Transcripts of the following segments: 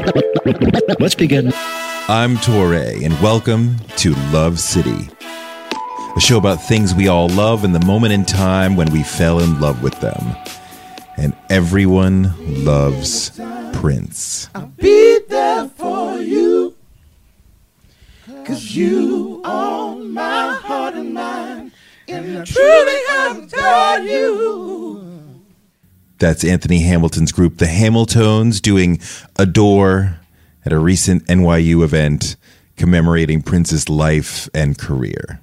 Let's begin. I'm Torre, and welcome to Love City, a show about things we all love and the moment in time when we fell in love with them. And everyone loves Prince. I'll be there for you, 'cause you own my heart and mind, and truly I adore you. That's Anthony Hamilton's group, the Hamiltones, doing Adore at a recent NYU event commemorating Prince's life and career.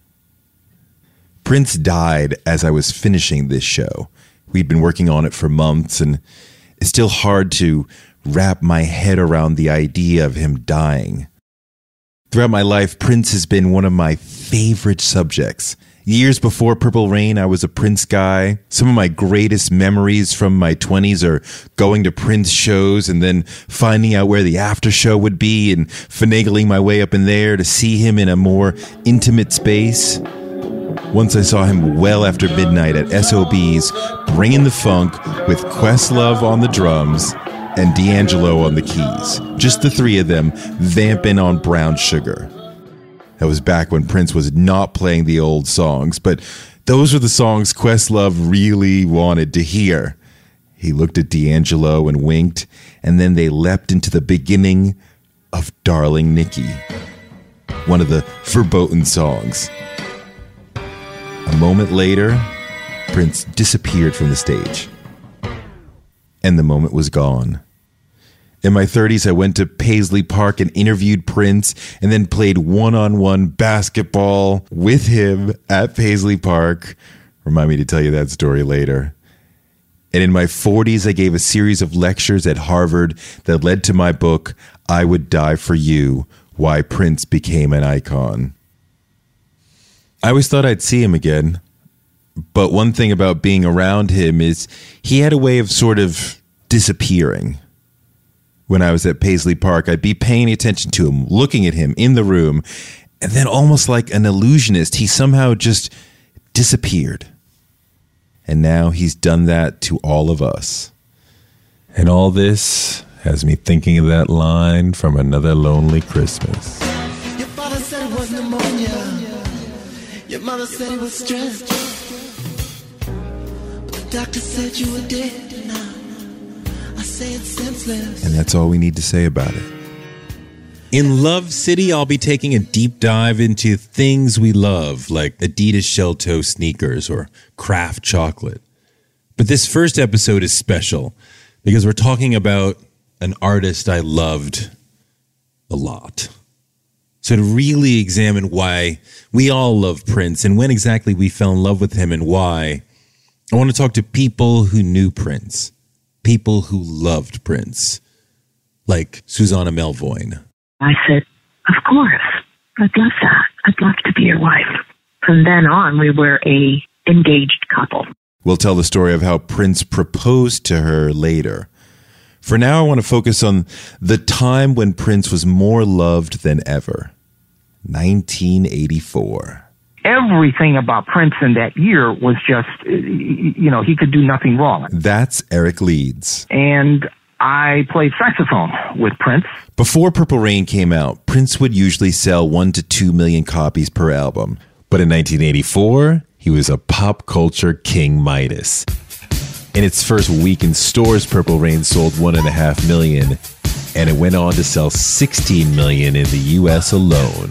Prince died as I was finishing this show. We'd been working on it for months, and it's still hard to wrap my head around the idea of him dying. Throughout my life, Prince has been one of my favorite subjects. Years before Purple Rain, I was a Prince guy. Some of my greatest memories from my 20s are going to Prince shows and then finding out where the after show would be and finagling my way up in there to see him in a more intimate space. Once I saw him well after midnight at SOB's, bringing the funk with Questlove on the drums and D'Angelo on the keys. Just the three of them vamping on Brown Sugar. That was back when Prince was not playing the old songs, but those were the songs Questlove really wanted to hear. He looked at D'Angelo and winked, and then they leapt into the beginning of Darling Nikki, one of the verboten songs. A moment later, Prince disappeared from the stage, and the moment was gone. In my 30s, I went to Paisley Park and interviewed Prince and then played one-on-one basketball with him at Paisley Park. Remind me to tell you that story later. And in my 40s, I gave a series of lectures at Harvard that led to my book, I Would Die for You, Why Prince Became an Icon. I always thought I'd see him again. But one thing about being around him is he had a way of sort of disappearing. When I was at Paisley Park, I'd be paying attention to him, looking at him in the room, and then almost like an illusionist, he somehow just disappeared. And now he's done that to all of us. And all this has me thinking of that line from Another Lonely Christmas. Your father said it was pneumonia. Your mother said it was stress. But the doctor said you were dead now. I say it's senseless. And that's all we need to say about it. In Love City, I'll be taking a deep dive into things we love, like Adidas shell toe sneakers or Kraft chocolate. But this first episode is special because we're talking about an artist I loved a lot. So to really examine why we all love Prince and when exactly we fell in love with him and why, I want to talk to people who knew Prince. People who loved Prince, like Susanna Melvoin. I said, of course, I'd love that. I'd love to be your wife. From then on, we were a engaged couple. We'll tell the story of how Prince proposed to her later. For now, I want to focus on the time when Prince was more loved than ever. 1984. Everything about Prince in that year was just, he could do nothing wrong. That's Eric Leeds. And I played saxophone with Prince. Before Purple Rain came out, Prince would usually sell 1 to 2 million copies per album. But in 1984, he was a pop culture King Midas. In its first week in stores, Purple Rain sold 1.5 million, and it went on to sell 16 million in the U.S. alone.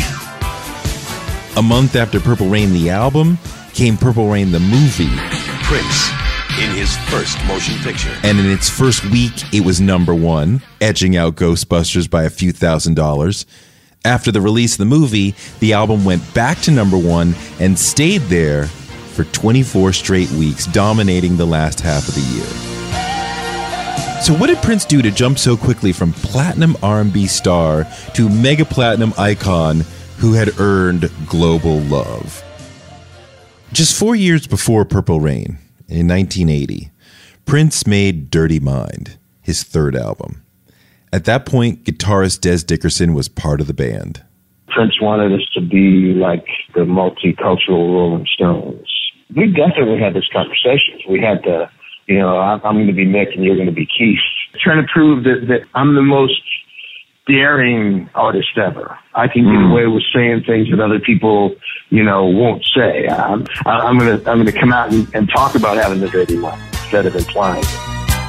A month after Purple Rain, the album, came Purple Rain, the movie. Prince in his first motion picture. And in its first week, it was #1, edging out Ghostbusters by a few $1,000s. After the release of the movie, the album went back to #1 and stayed there for 24 straight weeks, dominating the last half of the year. So what did Prince do to jump so quickly from platinum R&B star to mega platinum icon who had earned global love? Just 4 years before Purple Rain, in 1980, Prince made Dirty Mind, his third album. At that point, guitarist Des Dickerson was part of the band. Prince wanted us to be like the multicultural Rolling Stones. We definitely had this conversation. We had the, I'm going to be Mick and you're going to be Keith. trying to prove that I'm the most daring artist ever. I can get away with saying things that other people, won't say. I'm gonna come out and talk about having the dirty mind instead of implying it.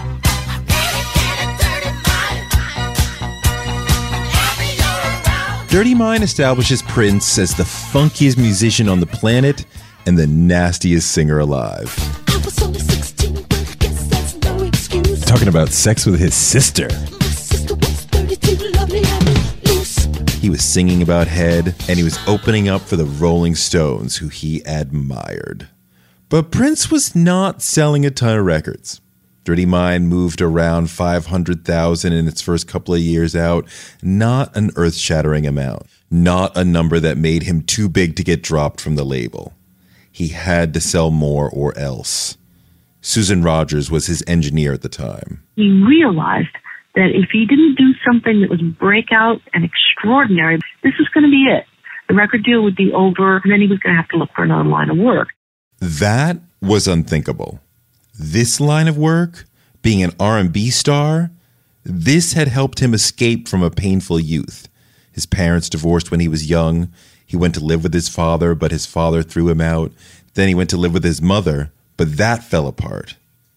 Dirty Mind establishes Prince as the funkiest musician on the planet and the nastiest singer alive. Talking about sex with his sister. He was singing about head, and he was opening up for the Rolling Stones, who he admired. But Prince was not selling a ton of records. Dirty Mind moved around 500,000 in its first couple of years out. Not an earth-shattering amount. Not a number that made him too big to get dropped from the label. He had to sell more or else. Susan Rogers was his engineer at the time. He realized that if he didn't do something that was breakout and extraordinary, this was going to be it. The record deal would be over, and then he was going to have to look for another line of work. That was unthinkable. This line of work, being an R&B star, this had helped him escape from a painful youth. His parents divorced when he was young. He went to live with his father, but his father threw him out. Then he went to live with his mother, but that fell apart.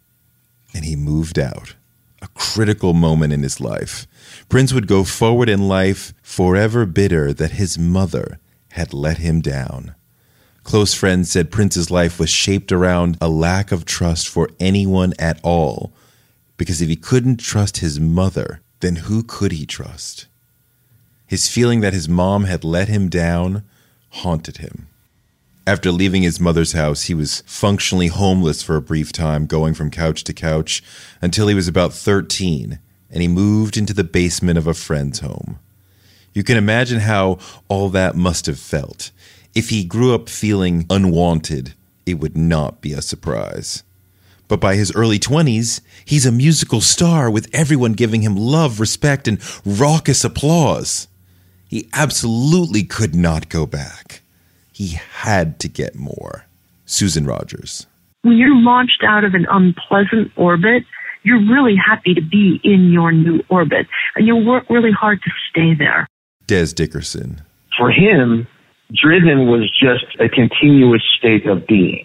And he moved out. A critical moment in his life. Prince would go forward in life forever bitter that his mother had let him down. Close friends said Prince's life was shaped around a lack of trust for anyone at all, because if he couldn't trust his mother, then who could he trust? His feeling that his mom had let him down haunted him. After leaving his mother's house, he was functionally homeless for a brief time, going from couch to couch, until he was about 13, and he moved into the basement of a friend's home. You can imagine how all that must have felt. If he grew up feeling unwanted, it would not be a surprise. But by his early 20s, he's a musical star with everyone giving him love, respect, and raucous applause. He absolutely could not go back. He had to get more. Susan Rogers. When you're launched out of an unpleasant orbit, you're really happy to be in your new orbit, and you'll work really hard to stay there. Des Dickerson. For him, Driven was just a continuous state of being.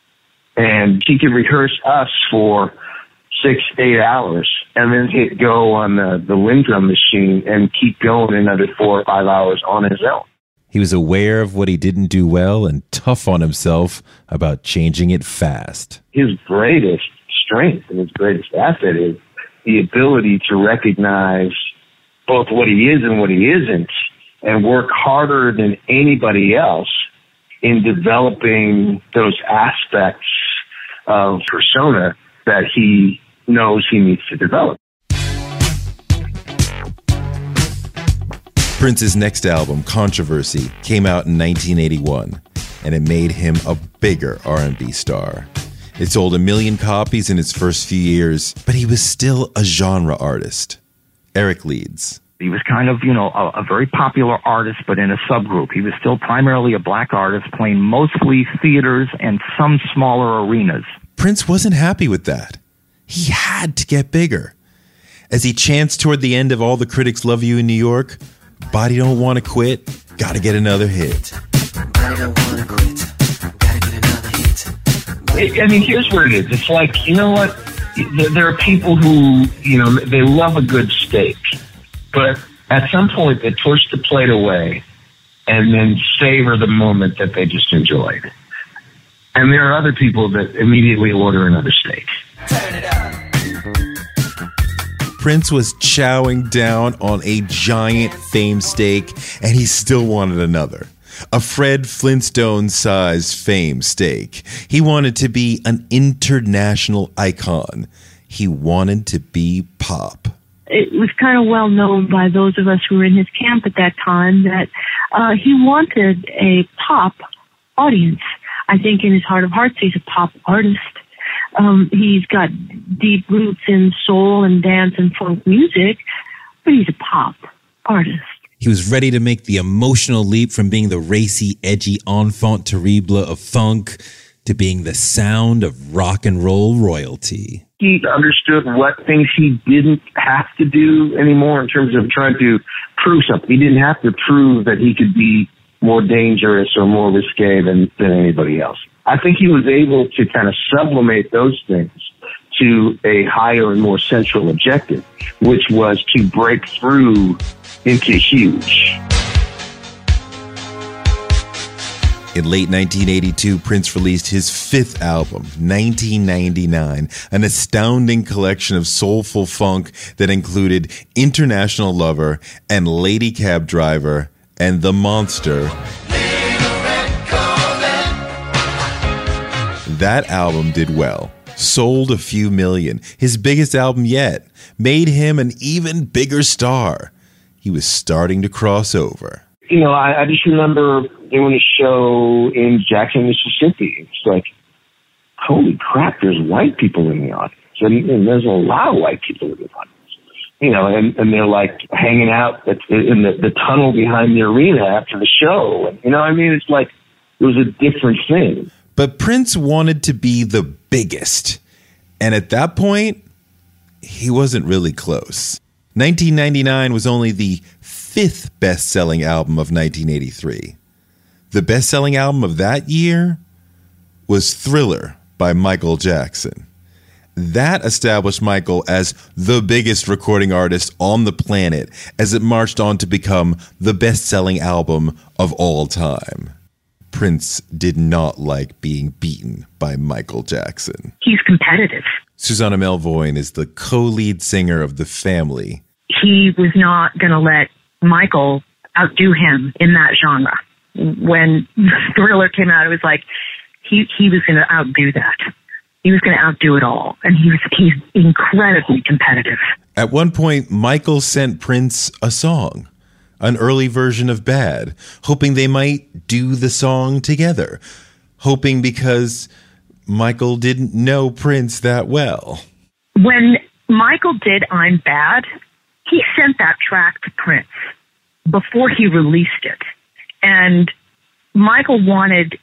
And he could rehearse us for 6-8 hours and then hit go on the wind drum machine and keep going another 4 or 5 hours on his own. He was aware of what he didn't do well and tough on himself about changing it fast. His greatest strength and his greatest asset is the ability to recognize both what he is and what he isn't, and work harder than anybody else in developing those aspects of persona that he knows he needs to develop. Prince's next album, Controversy, came out in 1981, and it made him a bigger R&B star. It sold 1 million copies in its first few years, but he was still a genre artist. Eric Leeds. He was kind of, a very popular artist, but in a subgroup. He was still primarily a black artist, playing mostly theaters and some smaller arenas. Prince wasn't happy with that. He had to get bigger. As he chants toward the end of All the Critics Love You in New York, Body Don't Want to Quit, Gotta Get Another Hit. Body don't wanna quit, gotta get another hit. Here's what it is. It's like, you know what? There are people who, they love a good steak. But at some point, they push the plate away and then savor the moment that they just enjoyed. And there are other people that immediately order another steak. Turn it up. Prince was chowing down on a giant Fame steak, and he still wanted another. A Fred Flintstone-sized Fame steak. He wanted to be an international icon. He wanted to be pop. It was kind of well known by those of us who were in his camp at that time that he wanted a pop audience. I think in his heart of hearts, he's a pop artist. He's got deep roots in soul and dance and folk music, but he's a pop artist. He was ready to make the emotional leap from being the racy, edgy enfant terrible of funk to being the sound of rock and roll royalty. he understood what things he didn't have to do anymore in terms of trying to prove something. He didn't have to prove that he could be more dangerous or more risque than anybody else. I think he was able to kind of sublimate those things to a higher and more central objective, which was to break through into huge. In late 1982, Prince released his fifth album, 1999, an astounding collection of soulful funk that included International Lover and Lady Cab Driver and The Monster. That album did well, sold a few million, his biggest album yet, made him an even bigger star. He was starting to cross over. You know, I just remember doing a show in Jackson, Mississippi. It's like, holy crap, there's white people in the audience. And there's a lot of white people in the audience. You know, and they're like hanging out in the tunnel behind the arena after the show. And, you know what I mean? It's like, it was a different thing. But Prince wanted to be the biggest. And at that point, he wasn't really close. 1999 was only the fifth best-selling album of 1983. The best-selling album of that year was Thriller by Michael Jackson. That established Michael as the biggest recording artist on the planet as it marched on to become the best-selling album of all time. Prince did not like being beaten by Michael Jackson. He's competitive. Susannah Melvoin is the co-lead singer of The Family. He was not going to let Michael outdo him in that genre. When Thriller came out, it was like he was going to outdo that. He was going to outdo it all. And he's incredibly competitive. At one point, Michael sent Prince a song, an early version of Bad, hoping they might do the song together, hoping because Michael didn't know Prince that well. When Michael did I'm Bad, he sent that track to Prince before he released it. And Michael wanted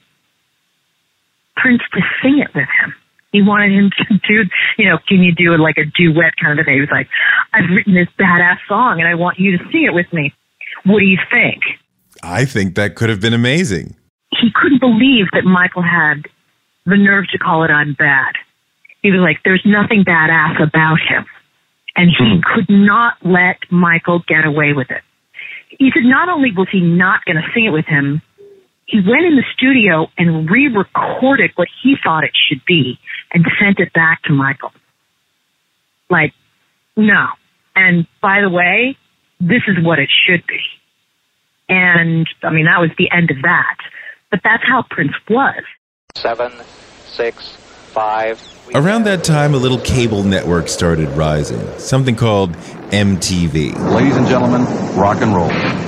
Prince to sing it with him. He wanted him to do, can you do like a duet kind of a thing? He was like, I've written this badass song and I want you to sing it with me. What do you think? I think that could have been amazing. He couldn't believe that Michael had the nerve to call it I'm Bad. He was like, there's nothing badass about him. And he could not let Michael get away with it. He said not only was he not going to sing it with him, he went in the studio and re-recorded what he thought it should be and sent it back to Michael. Like, no. And by the way, this is what it should be. And, that was the end of that. But that's how Prince was. 7, 6, 5. Around that time, a little cable network started rising, something called MTV. Ladies and gentlemen, rock and roll.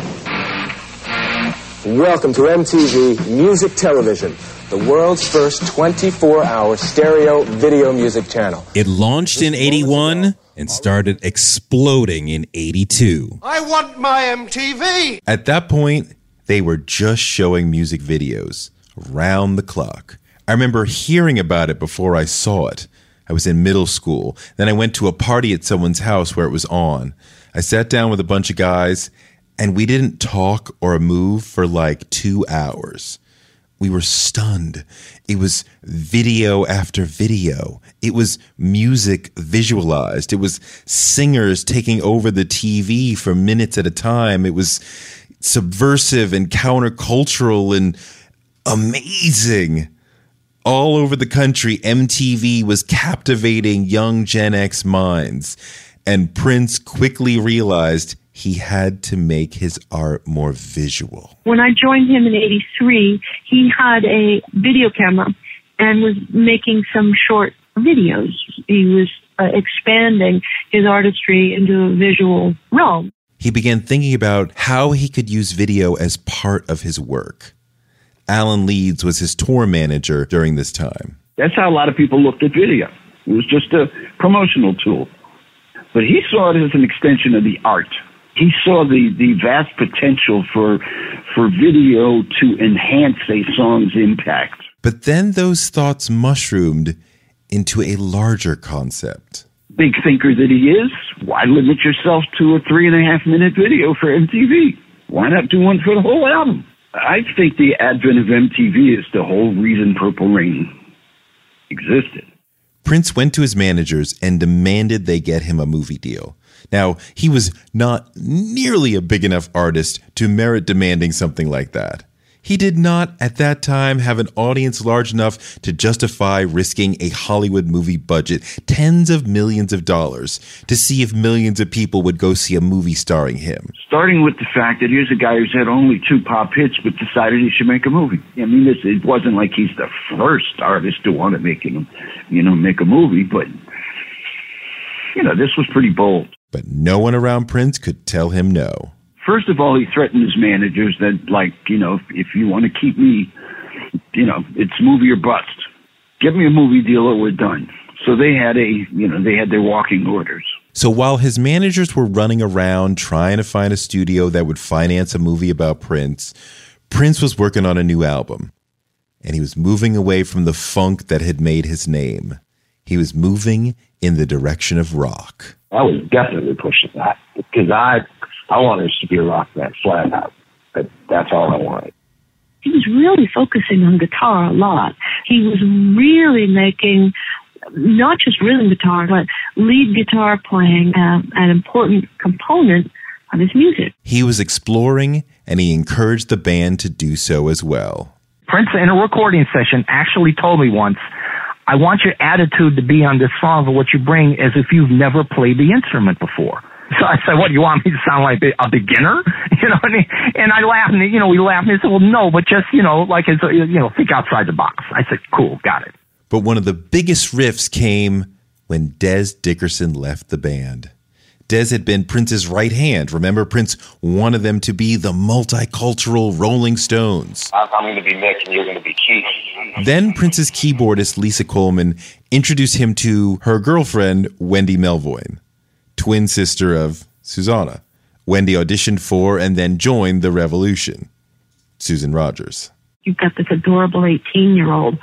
Welcome to MTV Music Television, the world's first 24-hour stereo video music channel. It launched in 81 and started exploding in 82. I want my MTV! At that point, they were just showing music videos round the clock. I remember hearing about it before I saw it. I was in middle school. Then I went to a party at someone's house where it was on. I sat down with a bunch of guys, and we didn't talk or move for like 2 hours. We were stunned. It was video after video. It was music visualized. It was singers taking over the TV for minutes at a time. It was subversive and countercultural and amazing. All over the country, MTV was captivating young Gen X minds. And Prince quickly realized he had to make his art more visual. When I joined him in 83, he had a video camera and was making some short videos. He was expanding his artistry into a visual realm. He began thinking about how he could use video as part of his work. Alan Leeds was his tour manager during this time. That's how a lot of people looked at video. It was just a promotional tool. But he saw it as an extension of the art. He saw the vast potential for video to enhance a song's impact. But then those thoughts mushroomed into a larger concept. Big thinker that he is, why limit yourself to a 3.5-minute video for MTV? Why not do one for the whole album? I think the advent of MTV is the whole reason Purple Rain existed. Prince went to his managers and demanded they get him a movie deal. Now, he was not nearly a big enough artist to merit demanding something like that. He did not, at that time, have an audience large enough to justify risking a Hollywood movie budget, tens of millions of dollars, to see if millions of people would go see a movie starring him. Starting with the fact that here's a guy who's had only 2 pop hits but decided he should make a movie. I mean, it wasn't like he's the first artist to want to make a movie, but, this was pretty bold. But no one around Prince could tell him no. First of all, he threatened his managers that, if you want to keep me, it's movie or bust. Get me a movie deal or we're done. So they had their walking orders. So while his managers were running around trying to find a studio that would finance a movie about Prince, Prince was working on a new album. And he was moving away from the funk that had made his name. He was moving in the direction of rock. I was definitely pushing that because I wanted us to be a rock band flat out. That's all I wanted. He was really focusing on guitar a lot. He was really making not just rhythm guitar, but lead guitar playing an important component of his music. He was exploring, and he encouraged the band to do so as well. Prince, in a recording session, actually told me once, I want your attitude to be on this song of what you bring as if you've never played the instrument before. So I said, what, do you want me to sound like a beginner? And I laughed, and, we laughed, and he said, well, no, but just, think outside the box. I said, cool, got it. But one of the biggest riffs came when Dez Dickerson left the band. Dez had been Prince's right hand. Remember, Prince wanted them to be the multicultural Rolling Stones. I'm going to be Mick and you're going to be Keith. Then Prince's keyboardist, Lisa Coleman, introduced him to her girlfriend, Wendy Melvoin, twin sister of Susanna. Wendy auditioned for and then joined The Revolution. Susan Rogers. You've got this adorable 18-year-old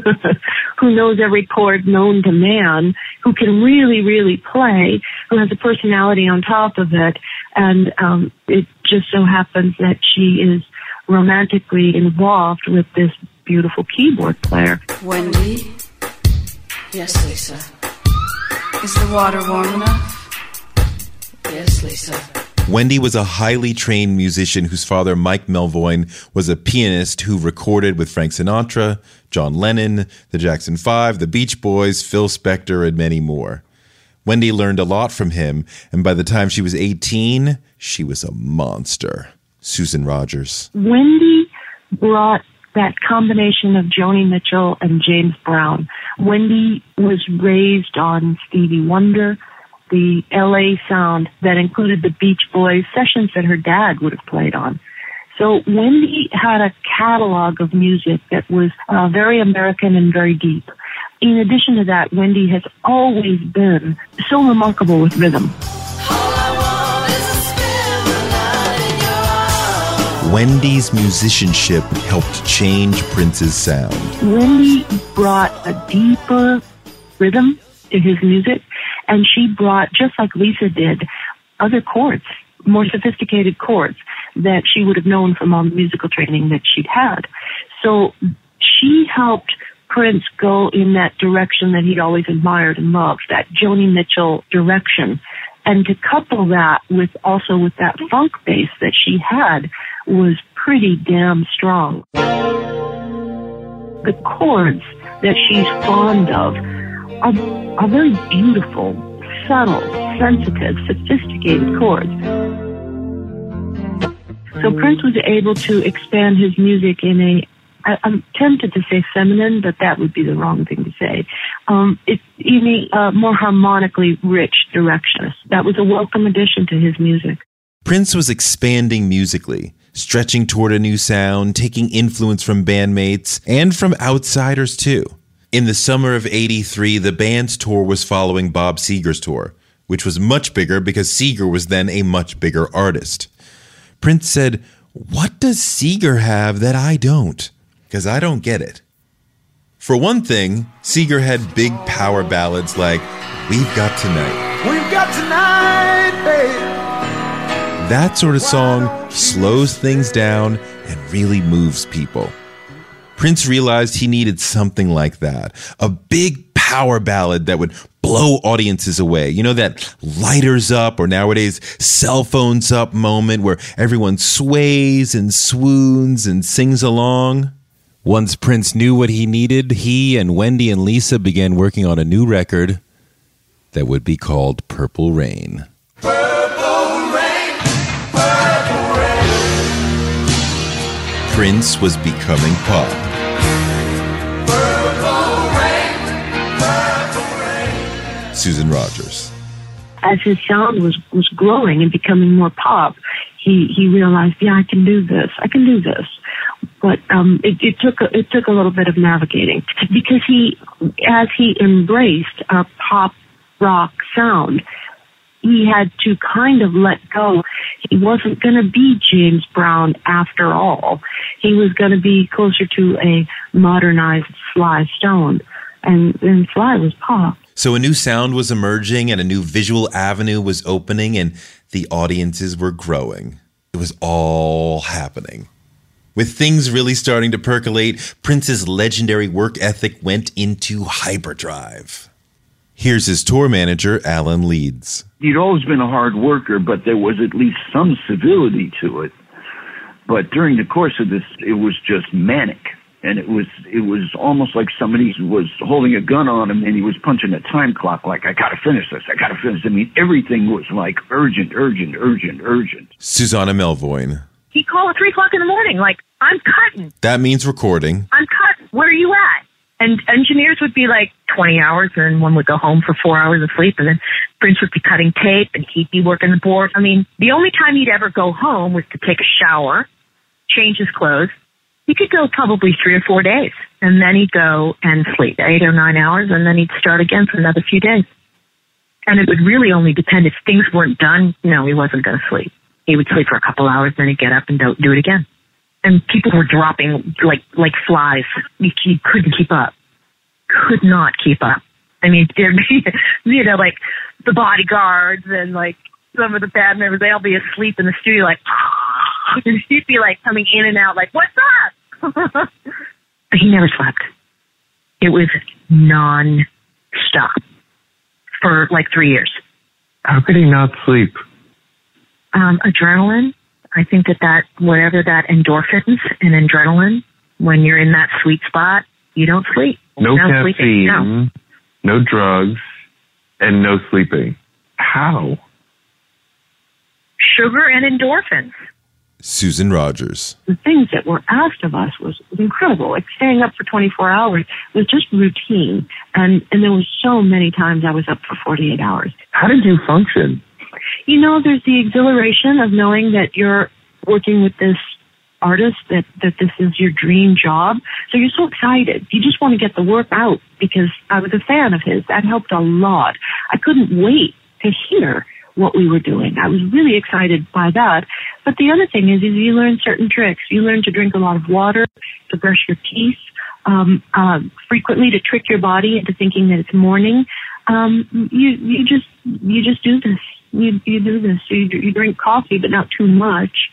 who knows every chord known to man, who can really, really play, who has a personality on top of it. And it just so happens that she is romantically involved with this beautiful keyboard player. Wendy? Yes, Lisa. Is the water warm enough? Yes, Lisa. Wendy was a highly trained musician whose father, Mike Melvoin, was a pianist who recorded with Frank Sinatra, John Lennon, the Jackson 5, the Beach Boys, Phil Spector, and many more. Wendy learned a lot from him, and by the time she was 18, she was a monster. Susan Rogers. Wendy brought that combination of Joni Mitchell and James Brown. Wendy was raised on Stevie Wonder, the LA sound that included the Beach Boys sessions that her dad would have played on. So Wendy had a catalog of music that was very American and very deep. In addition to that, Wendy has always been so remarkable with rhythm. Wendy's musicianship helped change Prince's sound. Wendy brought a deeper rhythm to his music, and she brought, just like Lisa did, other chords, more sophisticated chords that she would have known from all the musical training that she'd had. So she helped Prince go in that direction that he'd always admired and loved, that Joni Mitchell direction. And to couple that with that funk bass that she had was pretty damn strong. The chords that she's fond of are very beautiful, subtle, sensitive, sophisticated chords. So Prince was able to expand his music in I'm tempted to say feminine, but that would be the wrong thing to say. In a more harmonically rich direction. That was a welcome addition to his music. Prince was expanding musically, stretching toward a new sound, taking influence from bandmates and from outsiders too. In the summer of '83, the band's tour was following Bob Seger's tour, which was much bigger because Seger was then a much bigger artist. Prince said, "What does Seger have that I don't? Because I don't get it." For one thing, Seeger had big power ballads like We've Got Tonight. We've got tonight, babe. That sort of song slows things down and really moves people. Prince realized he needed something like that, a big power ballad that would blow audiences away. You know, that lighters up, or nowadays cell phones up moment where everyone sways and swoons and sings along. Once Prince knew what he needed, he and Wendy and Lisa began working on a new record that would be called Purple Rain. Purple rain, purple rain. Prince was becoming pop. Purple rain, purple rain. Susan Rogers. As his sound was growing and becoming more pop, he realized, yeah, I can do this. But it took a little bit of navigating, because as he embraced a pop rock sound, he had to kind of let go. He wasn't going to be James Brown after all. He was going to be closer to a modernized Sly Stone, and Sly was pop. So a new sound was emerging and a new visual avenue was opening, and the audiences were growing. It was all happening. With things really starting to percolate, Prince's legendary work ethic went into hyperdrive. Here's his tour manager, Alan Leeds. He'd always been a hard worker, but there was at least some civility to it. But during the course of this, it was just manic. And it was almost like somebody was holding a gun on him and he was punching a time clock like, I gotta finish this. I mean, everything was like urgent. Susanna Melvoin. He'd call at 3 o'clock in the morning, like, I'm cutting. That means recording. I'm cutting. Where are you at? And engineers would be like 20 hours, and one would go home for 4 hours of sleep, and then Prince would be cutting tape, and he'd be working the board. I mean, the only time he'd ever go home was to take a shower, change his clothes. He could go probably 3 or 4 days, and then he'd go and sleep 8 or 9 hours, and then he'd start again for another few days. And it would really only depend if things weren't done. No, he wasn't going to sleep. He would sleep for a couple hours, then he'd get up and do it again. And people were dropping like flies. You couldn't keep up. Could not keep up. I mean, there'd be, like the bodyguards and like some of the band members, they'll be asleep in the studio, like, and he'd be like coming in and out, like, what's up? He never slept. It was non-stop for like 3 years. How could he not sleep? Adrenaline. I think that whatever that endorphins and adrenaline, when you're in that sweet spot, you don't sleep. No caffeine, no drugs, and no sleeping. How? Sugar and endorphins. Susan Rogers. The things that were asked of us was incredible. Like staying up for 24 hours was just routine. And there was so many times I was up for 48 hours. How did you function? You know, there's the exhilaration of knowing that you're working with this artist, that this is your dream job. So you're so excited. You just want to get the work out because I was a fan of his. That helped a lot. I couldn't wait to hear what we were doing. I was really excited by that. But the other thing is you learn certain tricks. You learn to drink a lot of water, to brush your teeth, frequently, to trick your body into thinking that it's morning. You just do this. You do this. You drink coffee, but not too much.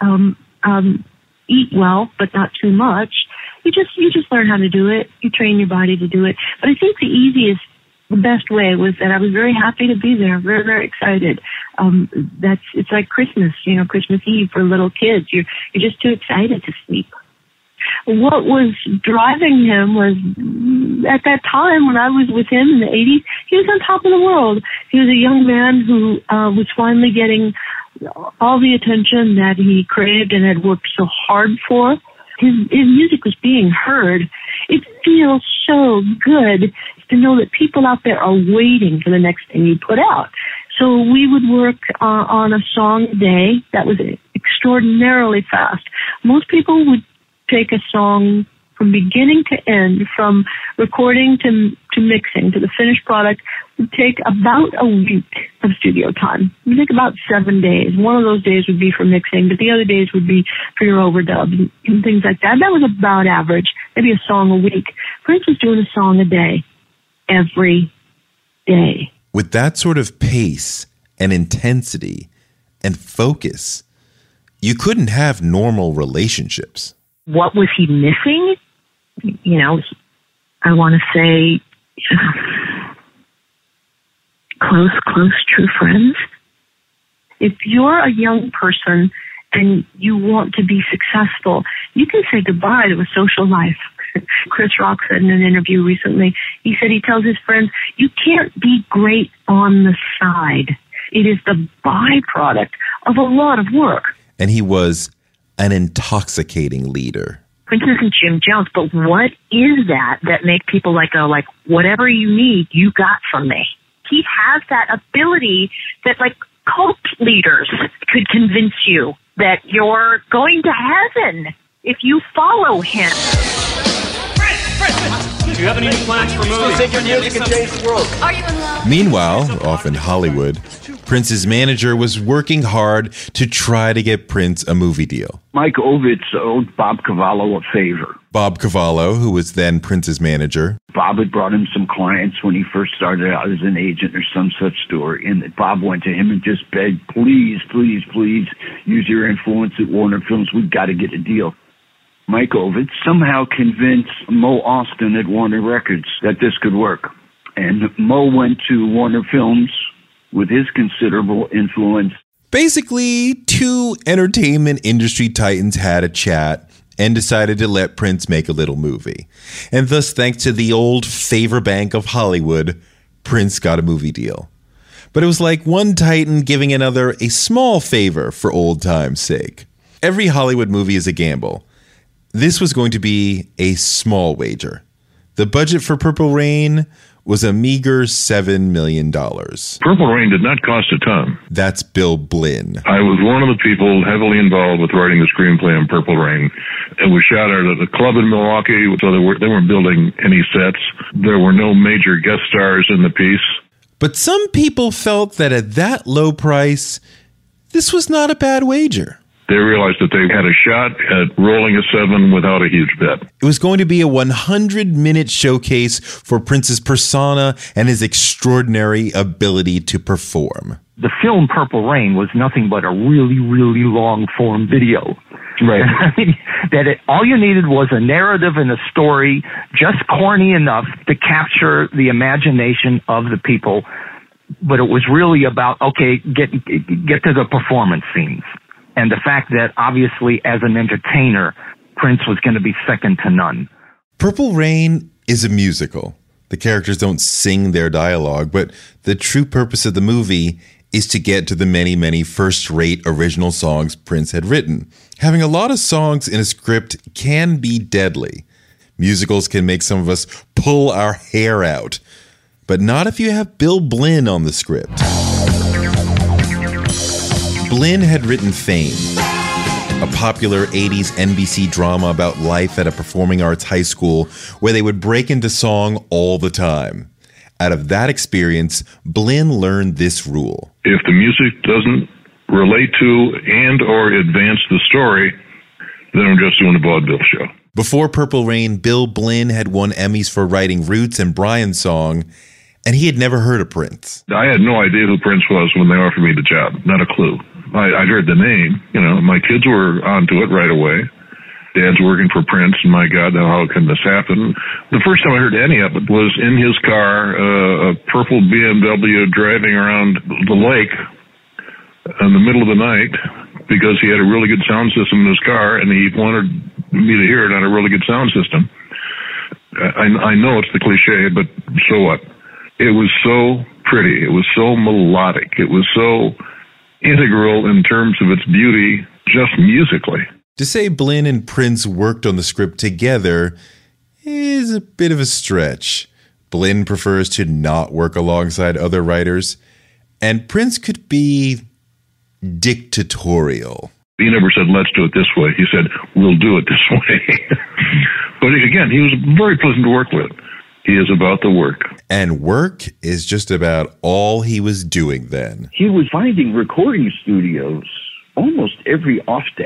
Eat well, but not too much. You just learn how to do it. You train your body to do it. But I think the best way was that I was very happy to be there, very, very excited. It's like Christmas, Christmas Eve for little kids. You're just too excited to sleep. What was driving him was, at that time when I was with him in the 80s, he was on top of the world. He was a young man who was finally getting all the attention that he craved and had worked so hard for. His music was being heard. It feels so good to know that people out there are waiting for the next thing you put out. So we would work on a song a day that was extraordinarily fast. Most people would take a song from beginning to end, from recording to mixing to the finished product, would take about a week of studio time. It would take about 7 days. One of those days would be for mixing, but the other days would be for your overdub and things like that. That was about average. maybe a song a week. Prince was doing a song a day, every day. With that sort of pace and intensity and focus, you couldn't have normal relationships. What was he missing? You know, I want to say close, true friends. If you're a young person and you want to be successful, you can say goodbye to a social life. Chris Rock said in an interview recently, he said he tells his friends, you can't be great on the side. It is the byproduct of a lot of work. And he was an intoxicating leader. Prince isn't Jim Jones, but what is that make people go, whatever you need, you got from me? He has that ability that, cult leaders could convince you that you're going to heaven if you follow him. Do you have any plans for movies? Your music can change the world. Are you in love? Meanwhile, off in Hollywood, Prince's manager was working hard to try to get Prince a movie deal. Mike Ovitz owed Bob Cavallo a favor. Bob Cavallo, who was then Prince's manager. Bob had brought him some clients when he first started out as an agent or some such story, and Bob went to him and just begged, please, please, please, use your influence at Warner Films. We've got to get a deal. Mike Ovitz somehow convinced Mo Austin at Warner Records that this could work. And Mo went to Warner Films with his considerable influence. Basically, two entertainment industry titans had a chat and decided to let Prince make a little movie. And thus, thanks to the old favor bank of Hollywood, Prince got a movie deal. But it was like one titan giving another a small favor for old time's sake. Every Hollywood movie is a gamble. This was going to be a small wager. The budget for Purple Rain was a meager $7 million. Purple Rain did not cost a ton. That's Bill Blinn. I was one of the people heavily involved with writing the screenplay on Purple Rain. It was shot at a club in Milwaukee, so they weren't building any sets. There were no major guest stars in the piece. But some people felt that at that low price, this was not a bad wager. They realized that they had a shot at rolling a 7 without a huge bet. It was going to be a 100-minute showcase for Prince's persona and his extraordinary ability to perform. The film Purple Rain was nothing but a really, really long-form video. Right. All you needed was a narrative and a story, just corny enough to capture the imagination of the people. But it was really about, get to the performance scenes. And the fact that, obviously, as an entertainer, Prince was going to be second to none. Purple Rain is a musical. The characters don't sing their dialogue, but the true purpose of the movie is to get to the many, many first-rate original songs Prince had written. Having a lot of songs in a script can be deadly. Musicals can make some of us pull our hair out, but not if you have Bill Blinn on the script. Blinn had written Fame, a popular 80s NBC drama about life at a performing arts high school where they would break into song all the time. Out of that experience, Blinn learned this rule. If the music doesn't relate to and or advance the story, then I'm just doing a vaudeville show. Before Purple Rain, Bill Blinn had won Emmys for writing Roots and Brian's Song, and he had never heard of Prince. I had no idea who Prince was when they offered me the job. Not a clue. I'd heard the name. My kids were onto it right away. Dad's working for Prince, and my God, how can this happen? The first time I heard any of it was in his car, a purple BMW driving around the lake in the middle of the night because he had a really good sound system in his car, and he wanted me to hear it on a really good sound system. I know it's the cliche, but so what? It was so pretty. It was so melodic. It was so integral in terms of its beauty, just musically. To say Blinn and Prince worked on the script together is a bit of a stretch. Blinn prefers to not work alongside other writers, and Prince could be dictatorial. He never said, let's do it this way. He said, we'll do it this way. But again, he was very pleasant to work with. He is about the work. And work is just about all he was doing then. He was finding recording studios almost every off day.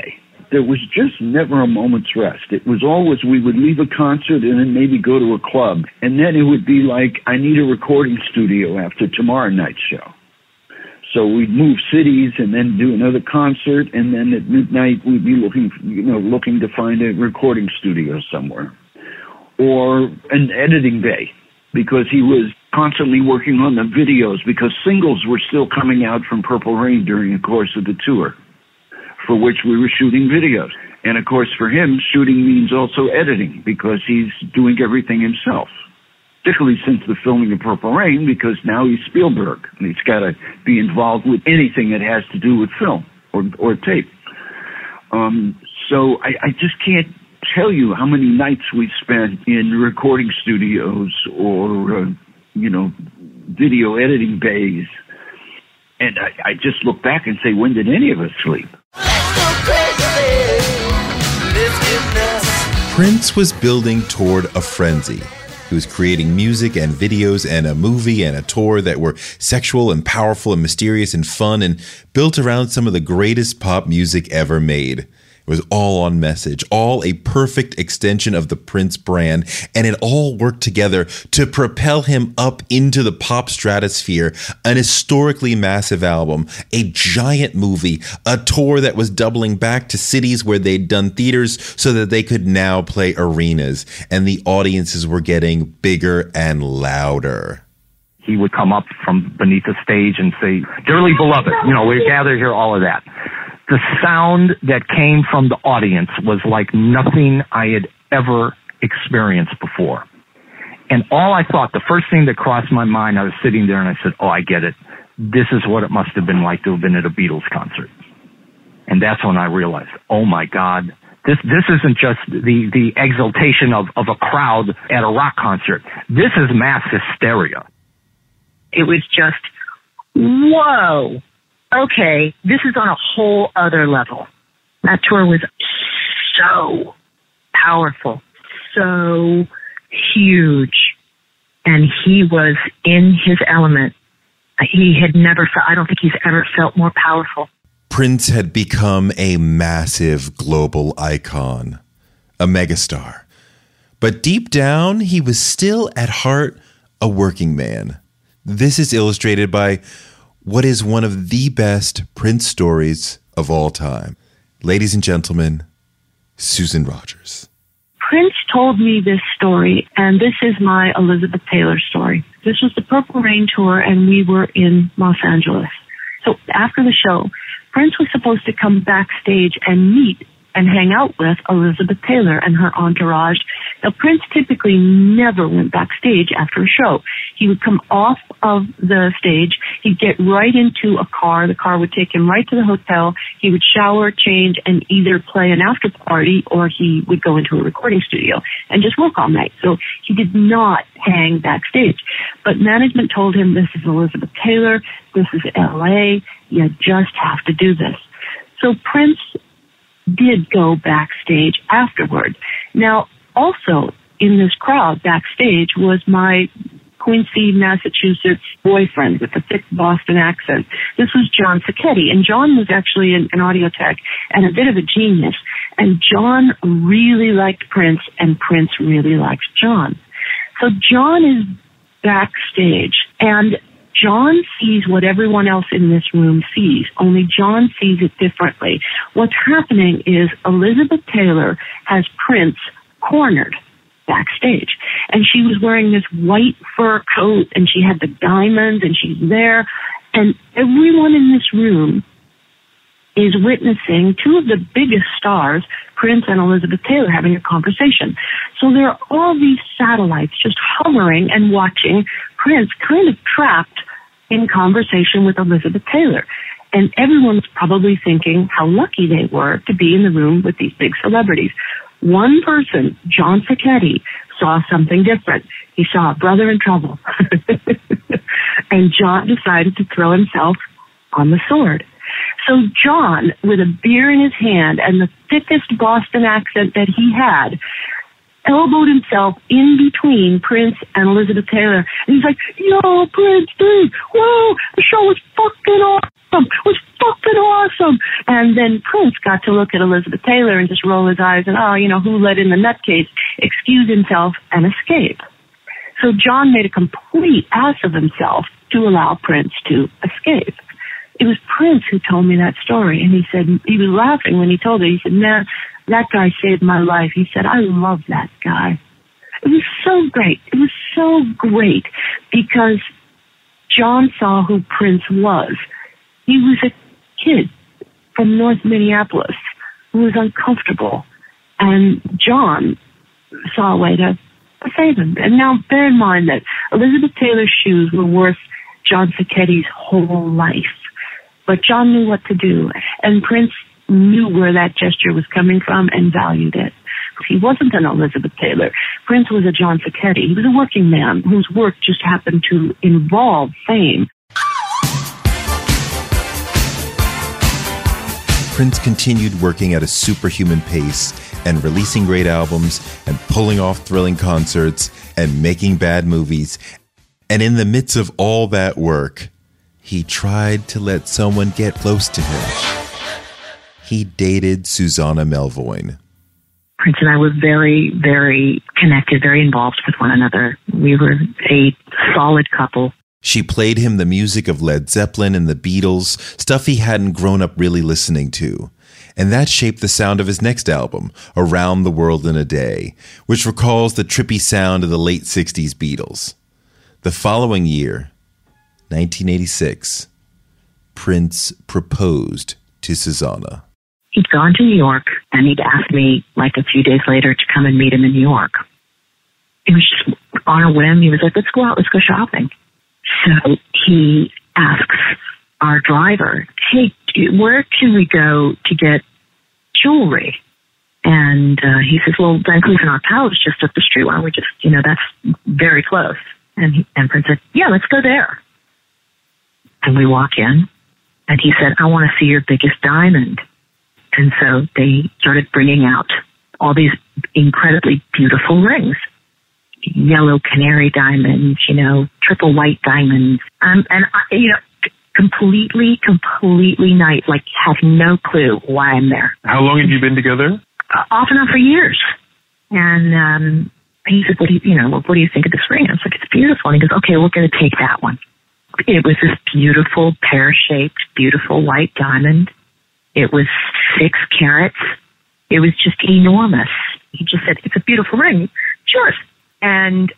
there was just never a moment's rest. It was always, we would leave a concert and then maybe go to a club. And then it would be like, I need a recording studio after tomorrow night's show. So we'd move cities and then do another concert. And then at midnight, we'd be looking to find a recording studio somewhere. Or an editing bay, because he was constantly working on the videos, because singles were still coming out from Purple Rain during the course of the tour, for which we were shooting videos. And of course, for him, shooting means also editing, because he's doing everything himself, particularly since the filming of Purple Rain, because now he's Spielberg, and he's got to be involved with anything that has to do with film or tape. So I just can't tell you how many nights we spent in recording studios or, video editing bays. And I just look back and say, when did any of us sleep? Prince was building toward a frenzy. He was creating music and videos and a movie and a tour that were sexual and powerful and mysterious and fun and built around some of the greatest pop music ever made. It was all on message, all a perfect extension of the Prince brand, and it all worked together to propel him up into the pop stratosphere, an historically massive album, a giant movie, a tour that was doubling back to cities where they'd done theaters so that they could now play arenas, and the audiences were getting bigger and louder. He would come up from beneath the stage and say, "Dearly beloved," we're gathered here, all of that. The sound that came from the audience was like nothing I had ever experienced before. And all I thought, the first thing that crossed my mind, I was sitting there and I said, oh, I get it. This is what it must have been like to have been at a Beatles concert. And that's when I realized, oh my God, this isn't just the exultation of a crowd at a rock concert. This is mass hysteria. It was just, whoa. Okay, this is on a whole other level. That tour was so powerful, so huge, and he was in his element. He had never felt, I don't think he's ever felt more powerful. Prince had become a massive global icon, a megastar. But deep down, he was still at heart a working man. This is illustrated by what is one of the best Prince stories of all time. Ladies and gentlemen, Susan Rogers. Prince told me this story, and this is my Elizabeth Taylor story. This was the Purple Rain tour, and we were in Los Angeles. So after the show, Prince was supposed to come backstage and meet and hang out with Elizabeth Taylor and her entourage. Now, Prince typically never went backstage after a show. He would come off of the stage. He'd get right into a car. The car would take him right to the hotel. He would shower, change, and either play an after party or he would go into a recording studio and just work all night. So he did not hang backstage. But management told him, this is Elizabeth Taylor. This is LA. You just have to do this. So Prince did go backstage afterward. Now, also in this crowd backstage was my Quincy, Massachusetts boyfriend with the thick Boston accent. This was John Sacchetti, and John was actually an audio tech and a bit of a genius. And John really liked Prince, and Prince really liked John. So John is backstage, and John sees what everyone else in this room sees, only John sees it differently. What's happening is Elizabeth Taylor has Prince cornered backstage, and she was wearing this white fur coat, and she had the diamonds, and she's there, and everyone in this room is witnessing two of the biggest stars, Prince and Elizabeth Taylor, having a conversation. So there are all these satellites just hovering and watching Prince kind of trapped in conversation with Elizabeth Taylor. And everyone's probably thinking how lucky they were to be in the room with these big celebrities. One person, John Sacchetti, saw something different. He saw a brother in trouble. And John decided to throw himself on the sword. So John, with a beer in his hand and the thickest Boston accent that he had, elbowed himself in between Prince and Elizabeth Taylor. And he's like, yo, Prince, dude, whoa, the show was fucking awesome. It was fucking awesome. And then Prince got to look at Elizabeth Taylor and just roll his eyes and, who let in the nutcase, excuse himself and escape. So John made a complete ass of himself to allow Prince to escape. It was Prince who told me that story, and he said, he was laughing when he told it. He said, man, that guy saved my life. He said, I love that guy. It was so great. It was so great because John saw who Prince was. He was a kid from North Minneapolis who was uncomfortable, and John saw a way to save him. And now bear in mind that Elizabeth Taylor's shoes were worth John Sacchetti's whole life. But John knew what to do, and Prince knew where that gesture was coming from and valued it. He wasn't an Elizabeth Taylor. Prince was a John Sacchetti. He was a working man whose work just happened to involve fame. Prince continued working at a superhuman pace and releasing great albums and pulling off thrilling concerts and making bad movies. And in the midst of all that work, he tried to let someone get close to him. He dated Susanna Melvoin. Prince and I were very, very connected, very involved with one another. We were a solid couple. She played him the music of Led Zeppelin and the Beatles, stuff he hadn't grown up really listening to. And that shaped the sound of his next album, Around the World in a Day, which recalls the trippy sound of the late 60s Beatles. The following year, 1986, Prince proposed to Susanna. He'd gone to New York, and he'd asked me, like a few days later, to come and meet him in New York. It was just on a whim. He was like, let's go out, let's go shopping. So he asks our driver, hey, where can we go to get jewelry? And he says, well, Van Cleef & Arpels is just up the street. Why don't we just, that's very close. And Prince said, yeah, let's go there. And we walk in, and he said, I want to see your biggest diamond. And so they started bringing out all these incredibly beautiful rings. Yellow canary diamonds, triple white diamonds. Completely nice, like have no clue why I'm there. How long have you been together? Off and on for years. And he said, what do you think of this ring? I was like, it's beautiful. And he goes, okay, we're going to take that one. It was this beautiful, pear-shaped, beautiful white diamond. It was 6 carats. It was just enormous. He just said, it's a beautiful ring. Sure. And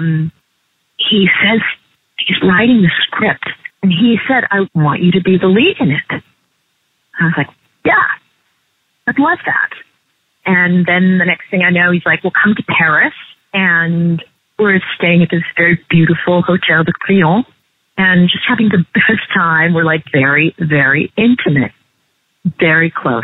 he says, he's writing the script. And he said, I want you to be the lead in it. I was like, yeah, I'd love that. And then the next thing I know, he's like, well, come to Paris. And we're staying at this very beautiful Hotel de Crillon and just having the best time. We're like very, very intimate, very close.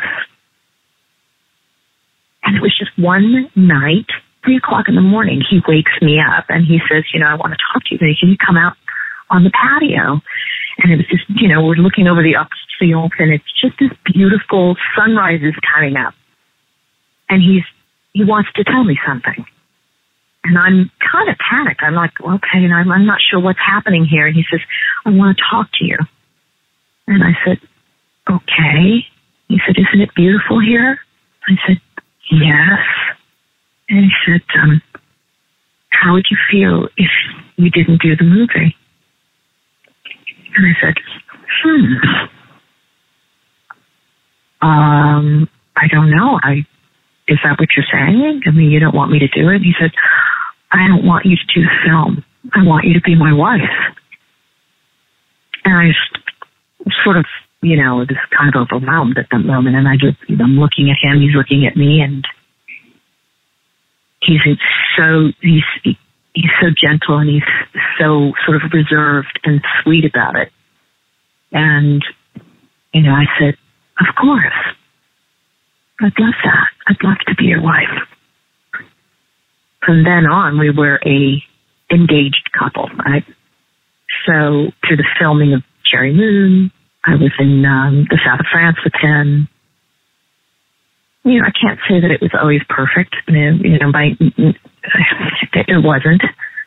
And it was just one night, 3:00 in the morning, he wakes me up and he says, I want to talk to you. Can you come out on the patio? And it was just, we're looking over the Arc de Triomphe, and it's just this beautiful sunrise is coming up. And he wants to tell me something. And I'm kind of panicked. I'm like, okay, I'm not sure what's happening here. And he says, I want to talk to you. And I said, okay. He said, isn't it beautiful here? I said, yes. And he said, how would you feel if you didn't do the movie? And I said, I don't know. Is that what you're saying? I mean, you don't want me to do it? He said, I don't want you to do the film. I want you to be my wife. And I just sort of, was kind of overwhelmed at that moment. And I'm looking at him, he's looking at me, and he's so gentle, and he's so sort of reserved and sweet about it. And, I said, of course. I'd love that. I'd love to be your wife. From then on, we were a engaged couple, right? So through the filming of Cherry Moon, I was in the south of France with him. You know, I can't say that it was always perfect. You know, it wasn't.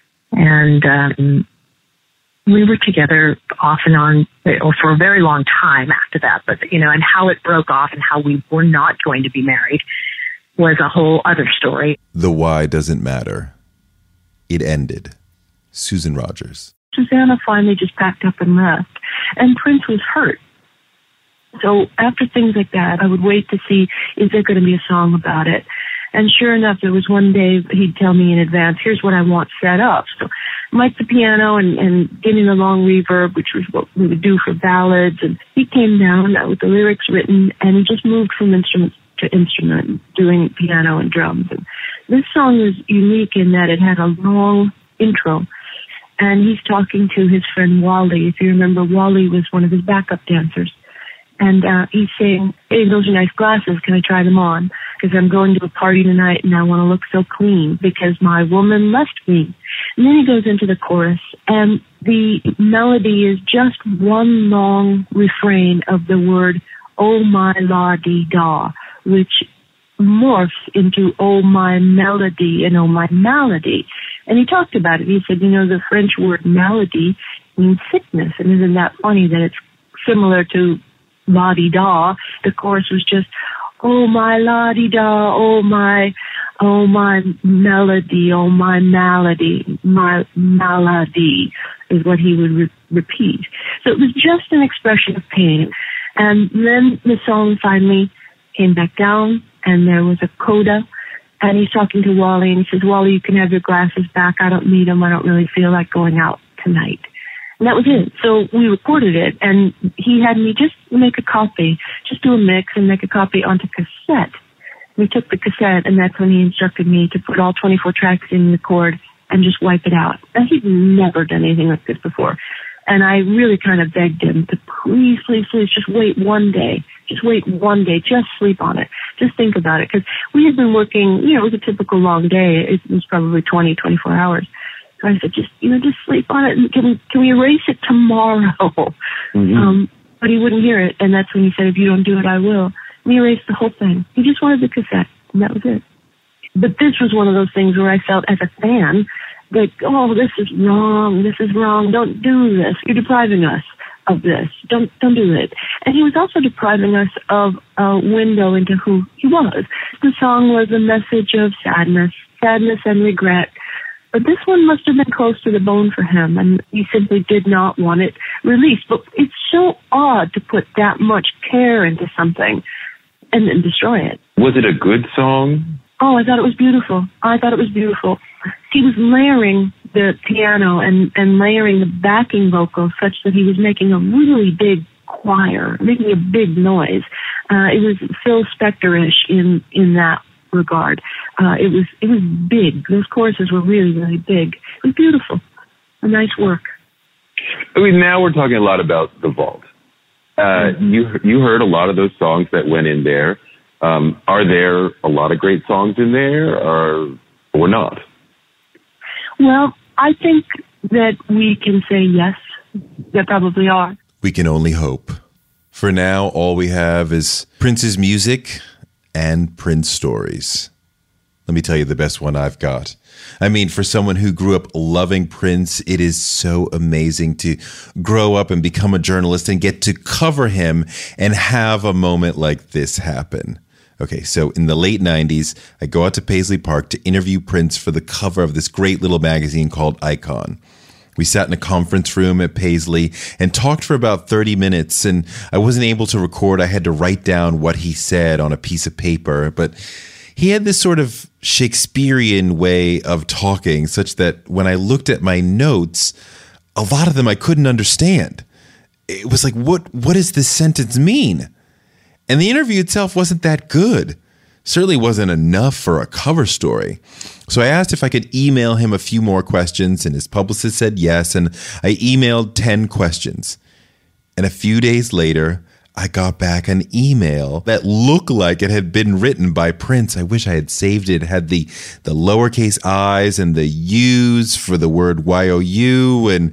And we were together off and on for a very long time after that. But, you know, and how it broke off and how we were not going to be married was a whole other story. The why doesn't matter. It ended. Susan Rogers. Susanna finally just packed up and left. And Prince was hurt. So after things like that, I would wait to see, is there going to be a song about it? And sure enough, there was one day he'd tell me in advance, here's what I want set up. So mic the piano and getting the long reverb, which was what we would do for ballads. And he came down with the lyrics written, and he just moved from instrument to instrument, doing piano and drums. And this song was unique in that it had a long intro. And he's talking to his friend Wally. If you remember, Wally was one of his backup dancers. And he's saying, hey, those are nice glasses. Can I try them on? Because I'm going to a party tonight and I want to look so clean because my woman left me. And then he goes into the chorus, and the melody is just one long refrain of the word, oh my la-dee-da, which morphs into oh my melody and oh my malady. And he talked about it. He said, you know, the French word malady means sickness. And isn't that funny that it's similar to la-dee-da? The chorus was just, oh my la-dee-da, oh my melody, oh my malady, my malady is what he would repeat. So it was just an expression of pain. And then the song finally came back down, and there was a coda, and he's talking to Wally, and he says, Wally, you can have your glasses back. I don't need them. I don't really feel like going out tonight. And that was it. So we recorded it, and he had me just make a copy, just do a mix and make a copy onto cassette. We took the cassette, and that's when he instructed me to put all 24 tracks in the cord and just wipe it out. And he'd never done anything like this before. And I really kind of begged him to please, just wait one day. Just wait one day. Just sleep on it. Just think about it. Because we had been working, you know, it was a typical long day. It was probably 24 hours. So I said, just sleep on it. And can we erase it tomorrow? Mm-hmm. But he wouldn't hear it. And that's when he said, if you don't do it, I will. And he erased the whole thing. He just wanted the cassette. And that was it. But this was one of those things where I felt as a fan like, oh, this is wrong. Don't do this. You're depriving us of this. Don't do it. And he was also depriving us of a window into who he was. The song was a message of sadness and regret. But this one must have been close to the bone for him, and he simply did not want it released. But it's so odd to put that much care into something and then destroy it. Was it a good song? Oh, I thought it was beautiful. He was layering the piano and layering the backing vocals such that he was making a really big choir, making a big noise. It was Phil Spector-ish in that regard. It was big. Those choruses were really, really big. It was beautiful. A nice work. I mean, now we're talking a lot about the vault. You heard a lot of those songs that went in there. Are there a lot of great songs in there, or not? Well, I think that we can say yes. There probably are. We can only hope. For now, all we have is Prince's music and Prince stories. Let me tell you the best one I've got. I mean, for someone who grew up loving Prince, it is so amazing to grow up and become a journalist and get to cover him and have a moment like this happen. Okay, so in the late 90s, I go out to Paisley Park to interview Prince for the cover of this great little magazine called Icon. We sat in a conference room at Paisley and talked for about 30 minutes, and I wasn't able to record. I had to write down what he said on a piece of paper, but he had this sort of Shakespearean way of talking, such that when I looked at my notes, a lot of them I couldn't understand. It was like, what does this sentence mean? And the interview itself wasn't that good. Certainly wasn't enough for a cover story. So I asked if I could email him a few more questions, and his publicist said yes, and I emailed 10 questions. And a few days later, I got back an email that looked like it had been written by Prince. I wish I had saved it. It had the lowercase i's and the u's for the word Y-O-U. And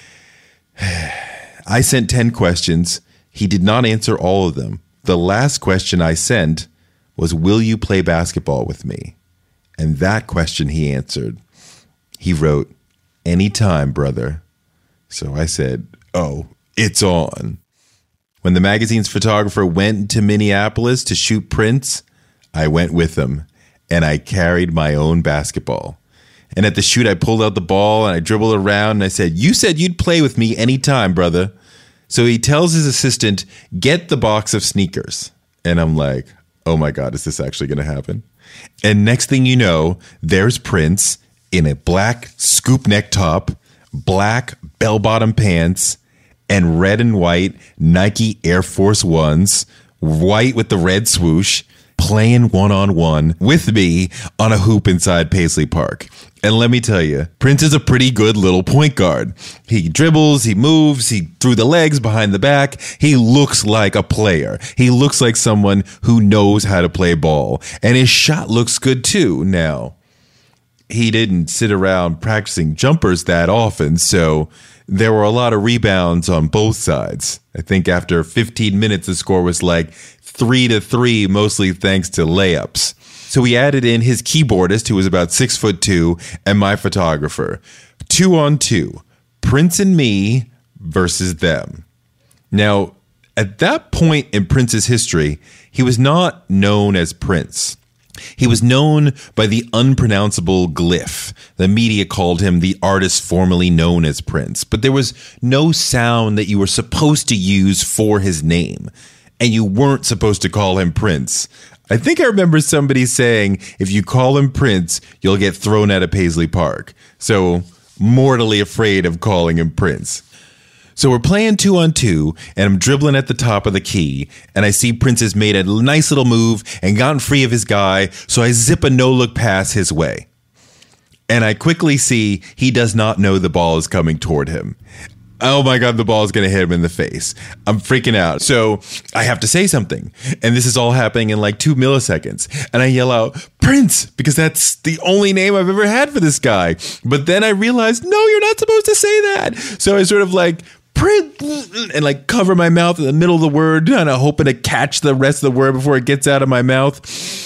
I sent 10 questions. He did not answer all of them. The last question I sent was, will you play basketball with me? And that question he answered. He wrote, anytime, brother. So I said, oh, it's on. When the magazine's photographer went to Minneapolis to shoot Prince, I went with him, and I carried my own basketball. And at the shoot, I pulled out the ball, and I dribbled around, and I said, you said you'd play with me anytime, brother. So he tells his assistant, get the box of sneakers. And I'm like, oh my God, is this actually going to happen? And next thing you know, there's Prince in a black scoop neck top, black bell-bottom pants, and red and white Nike Air Force Ones, white with the red swoosh, playing one-on-one with me on a hoop inside Paisley Park. And let me tell you, Prince is a pretty good little point guard. He dribbles, he moves, he through the legs, behind the back. He looks like a player. He looks like someone who knows how to play ball. And his shot looks good too. Now, he didn't sit around practicing jumpers that often, so there were a lot of rebounds on both sides. I think after 15 minutes, the score was like 3-3, mostly thanks to layups. So we added in his keyboardist, who was about 6'2", and my photographer. 2-on-2, Prince and me versus them. Now, at that point in Prince's history, he was not known as Prince. He was known by the unpronounceable glyph. The media called him the artist formerly known as Prince, but there was no sound that you were supposed to use for his name, and you weren't supposed to call him Prince. I think I remember somebody saying, if you call him Prince, you'll get thrown out of Paisley Park. So, mortally afraid of calling him Prince. So we're playing 2-on-2, and I'm dribbling at the top of the key, and I see Prince has made a nice little move and gotten free of his guy, so I zip a no-look pass his way. And I quickly see he does not know the ball is coming toward him. Oh my God, the ball is going to hit him in the face. I'm freaking out. So I have to say something. And this is all happening in like 2 milliseconds. And I yell out, Prince, because that's the only name I've ever had for this guy. But then I realized, no, you're not supposed to say that. So I sort of like, Prince, and like cover my mouth in the middle of the word, kind of hoping to catch the rest of the word before it gets out of my mouth.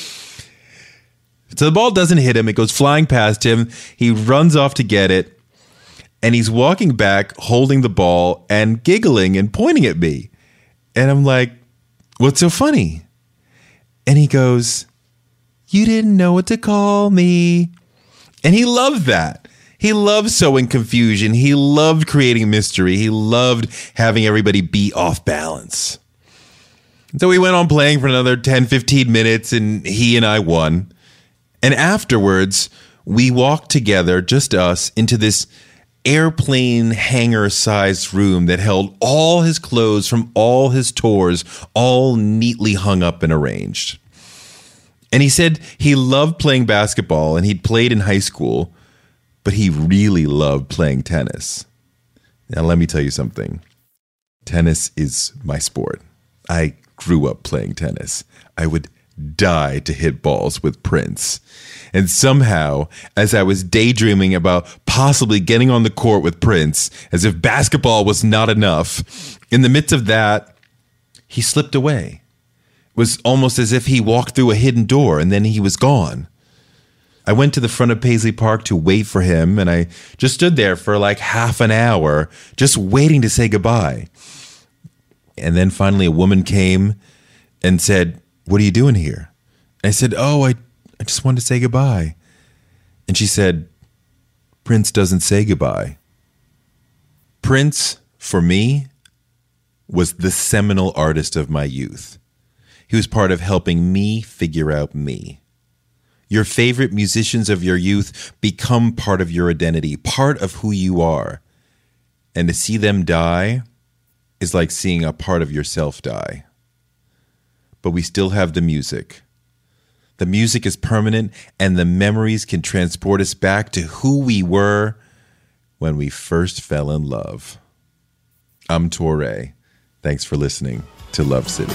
So the ball doesn't hit him. It goes flying past him. He runs off to get it. And he's walking back, holding the ball and giggling and pointing at me. And I'm like, what's so funny? And he goes, you didn't know what to call me. And he loved that. He loved sowing confusion. He loved creating mystery. He loved having everybody be off balance. So we went on playing for another 10, 15 minutes, and he and I won. And afterwards, we walked together, just us, into this airplane hangar-sized room that held all his clothes from all his tours, all neatly hung up and arranged. And he said he loved playing basketball, and he'd played in high school, but he really loved playing tennis. Now, let me tell you something. Tennis is my sport. I grew up playing tennis. I would die to hit balls with Prince. And somehow, as I was daydreaming about possibly getting on the court with Prince, as if basketball was not enough, in the midst of that, he slipped away. It was almost as if he walked through a hidden door and then he was gone. I went to the front of Paisley Park to wait for him, and I just stood there for like half an hour, just waiting to say goodbye. And then finally a woman came and said, what are you doing here? And I said, oh, I just wanted to say goodbye. And she said, Prince doesn't say goodbye. Prince, for me, was the seminal artist of my youth. He was part of helping me figure out me. Your favorite musicians of your youth become part of your identity, part of who you are. And to see them die is like seeing a part of yourself die. But we still have the music. The music is permanent, and the memories can transport us back to who we were when we first fell in love. I'm Torre. Thanks for listening to Love City.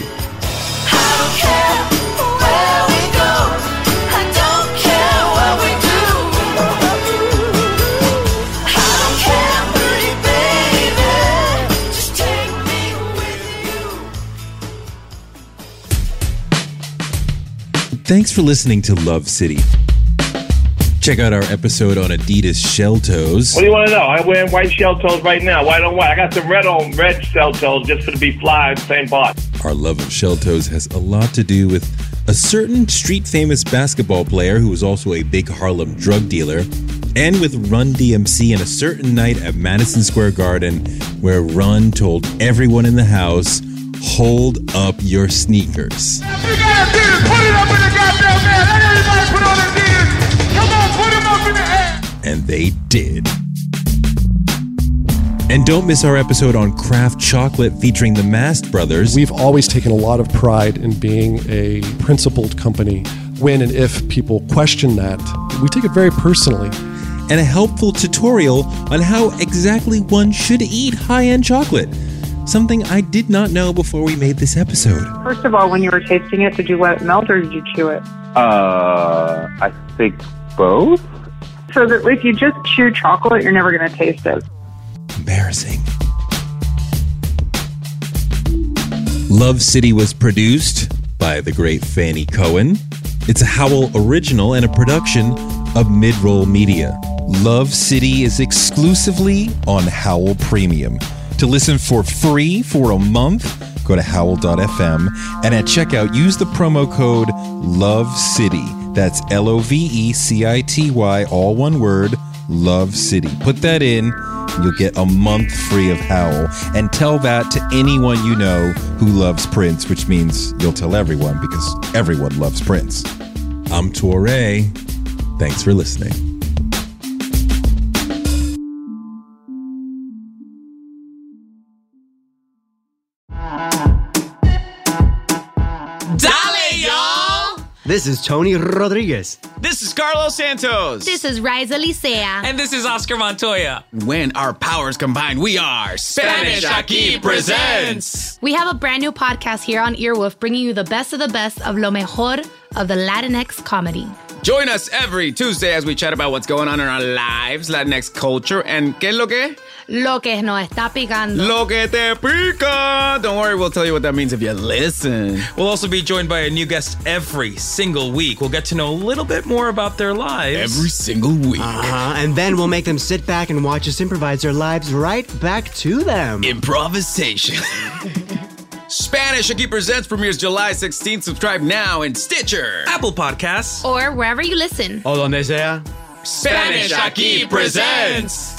Thanks for listening to Love City. Check out our episode on Adidas shell toes. What do you want to know? I'm wearing white shell toes right now. White on white. I got some red shell toes just for to be fly, same part. Our love of shell toes has a lot to do with a certain street-famous basketball player who was also a big Harlem drug dealer, and with Run DMC and a certain night at Madison Square Garden where Run told everyone in the house, hold up your sneakers. You gotta do this. Put it up in the goddamn man. Let everybody put on their knees. Come on, put them up in the air. And they did. And don't miss our episode on Kraft Chocolate featuring the Mast Brothers. We've always taken a lot of pride in being a principled company. When and if people question that, we take it very personally. And a helpful tutorial on how exactly one should eat high-end chocolate. Something I did not know before we made this episode. First of all, when you were tasting it, did you let it melt or did you chew it? I think both. So that if you just chew chocolate, you're never going to taste it. Embarrassing. Love City was produced by the great Fanny Cohen. It's a Howl original and a production of Midroll Media. Love City is exclusively on Howl Premium. To listen for free for a month, go to howl.fm, and at checkout, use the promo code LOVECITY. That's LOVECITY, all one word, Love City. Put that in, and you'll get a month free of Howl. And tell that to anyone you know who loves Prince, which means you'll tell everyone because everyone loves Prince. I'm Torre. Thanks for listening. This is Tony Rodriguez. This is Carlos Santos. This is Riza Licea. And this is Oscar Montoya. When our powers combine, we are Spanish Aquí Presents. We have a brand new podcast here on Earwolf, bringing you the best of lo mejor of the Latinx comedy. Join us every Tuesday as we chat about what's going on in our lives, Latinx culture, and ¿qué es lo que? Lo que nos está picando. Lo que te pica. Don't worry, we'll tell you what that means if you listen. We'll also be joined by a new guest every single week. We'll get to know a little bit more about their lives. Every single week. And then we'll make them sit back and watch us improvise their lives right back to them. Improvisation. Spanish Aquí Presents premieres July 16th. Subscribe now in Stitcher, Apple Podcasts, or wherever you listen. O donde sea. Spanish Aquí Presents.